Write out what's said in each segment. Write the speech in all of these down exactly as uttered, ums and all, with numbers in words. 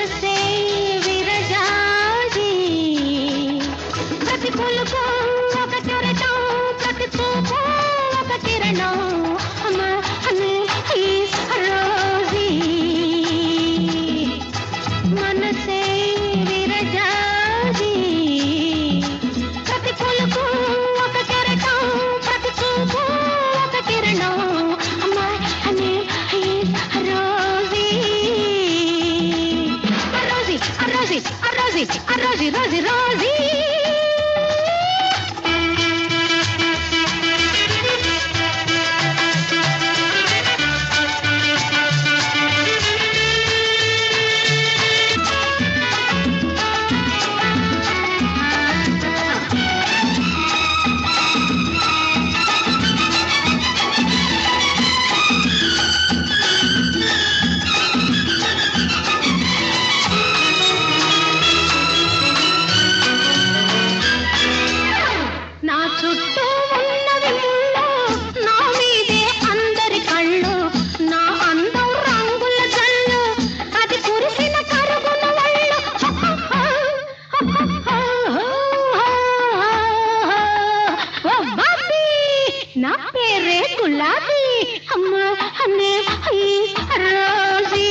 మనసే విరజాజి ప్రతి పులుపు ఒక కెరటం ప్రతి చూపు ఒక కిరణం రోజీ మనసే విరజాజి ప్రతి పులుపు ఒక కెరటం ప్రతి చూపు ఒక కిరణం రోజీ రోజీ రోజీ రోజీ రోజీ రోజీ చుట్టూ ఉన్నవి ముళ్ళు నా మీదే అందరి కళ్ళు నా అందం రంగుల జల్లు అది కురిసిన కరుగున వళ్ళు ఓ బాబీ నా పేరే గులాబీ అమ్మ అన్నే రోజీ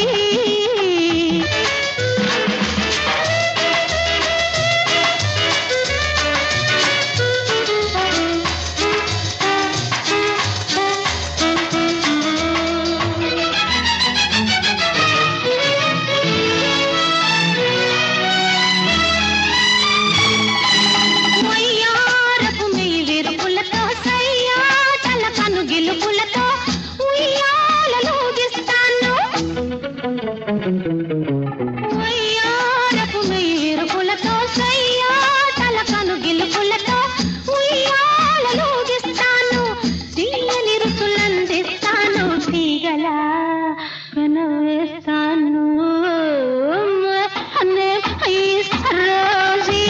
గిలుపులతో ఉయ్యాలూగిస్తాను ఉయ్యారపు మెయ్యిరుపులతో సయ్యాటల కను గిలుపులతో ఉయ్యాలూగిస్తాను తీయని రుచులందిస్తాను తీగలా కనవేస్తాను అన్నే రోజీ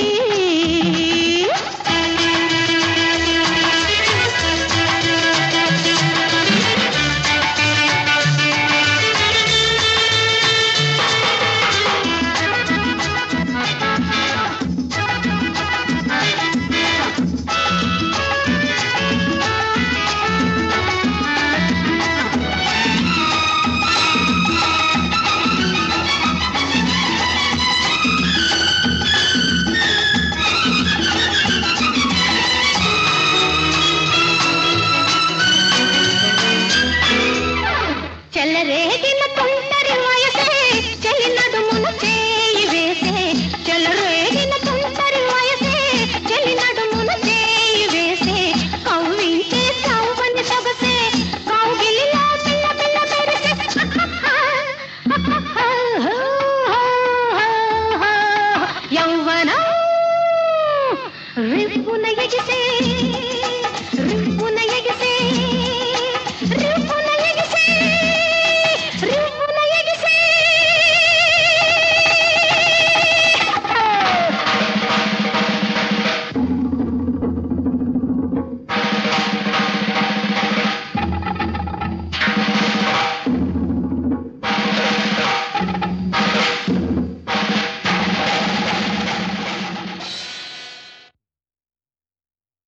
చెలరేగిన తుంటరి వయసే చెలి నడుమును చేయి వేసే చెలరేగిన తుంటరి వయసే చెలి నడుమును చేయి వేసే కవ్వించే సౌవని సొగసే కౌగిలిలో పిల్ల పిల్ల మెరిసే యౌవనం రివ్వున ఎగిసే